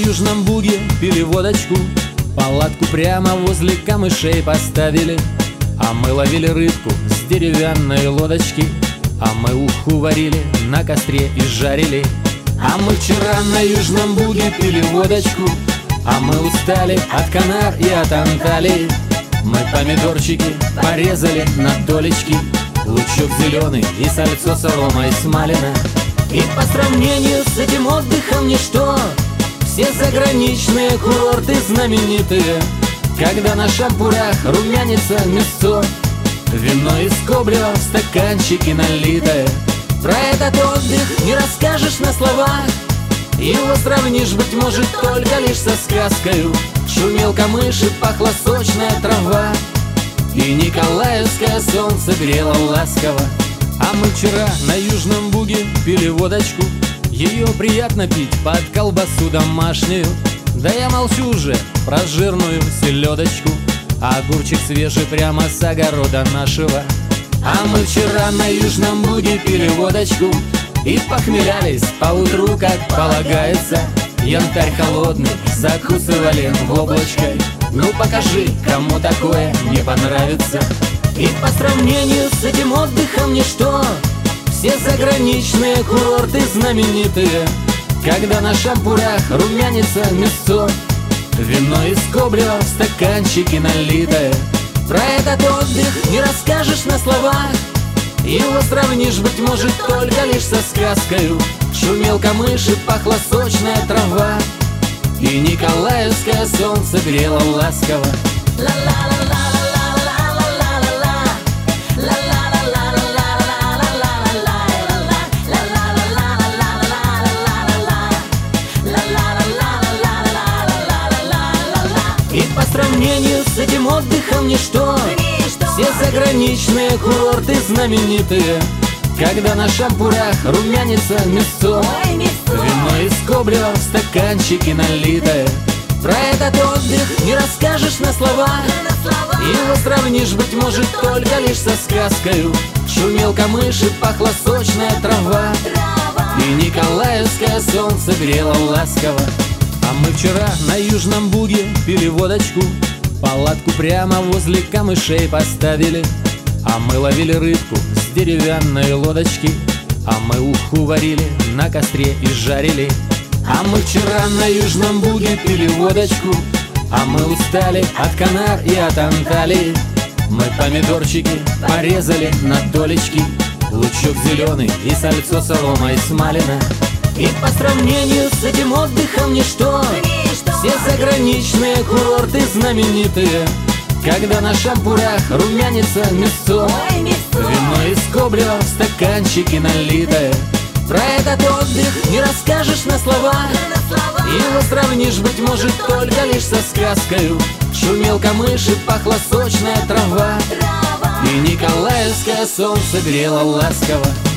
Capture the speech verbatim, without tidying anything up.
Южном Буге пили водочку, палатку прямо возле камышей поставили. А мы ловили рыбку с деревянной лодочки, а мы уху варили на костре и жарили. А мы вчера на Южном Буге пили водочку, а мы устали от канар и от Анталии. Мы помидорчики порезали на долечки, лучок зеленый и сальцо соломой смалено. И по сравнению с этим отдыхом ничто, все заграничные курорты знаменитые, когда на шампурах румянится мясцо, вино из кобрева в стаканчике налитое. Про этот отдых не расскажешь на словах, его сравнишь, быть может, только лишь со сказкою. Шумел камыш и пахла сочная трава, и николаевское солнце грело ласково. А мы вчера на Южном Буге пили водочку, ее приятно пить под колбасу домашнюю. Да я молчу уже про жирную селедочку, а огурчик свежий прямо с огорода нашего. А мы вчера на Южном Буге пили водочку и похмелялись поутру, как полагается. Янтарь холодный закусывали в облачко. Ну покажи, кому такое не понравится. И по сравнению с этим отдыхом ничто, все заграничные курорты знаменитые, когда на шампурах румянится мясцо, вино из кобрева в стаканчике налитое. Про этот отдых не расскажешь на словах, его сравнишь, быть может, только лишь со сказкою. Шумел камыш и пахла сочная трава, и николаевское солнце грело ласково. И по сравнению с этим отдыхом ничто, все заграничные курорты знаменитые, когда на шампурах румянится мясцо, вино из кобрева в стаканчике налитое. Про этот отдых не расскажешь на словах, его сравнишь, быть может, только лишь со сказкою. Шумел камыш и пахла сочная трава, и николаевское солнце грело ласково. А мы вчера на Южном Буге пили водочку, палатку прямо возле камышей поставили. А мы ловили рыбку с деревянной лодочки, а мы уху варили на костре и жарили. А мы вчера на Южном Буге пили водочку, а мы устали от канар и от Анталии. Мы помидорчики порезали на долечки, лучок зеленый и сальцо соломой смалено. И по сравнению с этим отдыхом ничто, все заграничные курорты знаменитые, когда на шампурах румянится мясцо, вино из кобрева в стаканчике налитое. Про этот отдых не расскажешь на словах, его сравнишь, быть может, только лишь со сказкою. Шумел камыш и пахла сочная трава, и николаевское солнце грело ласково.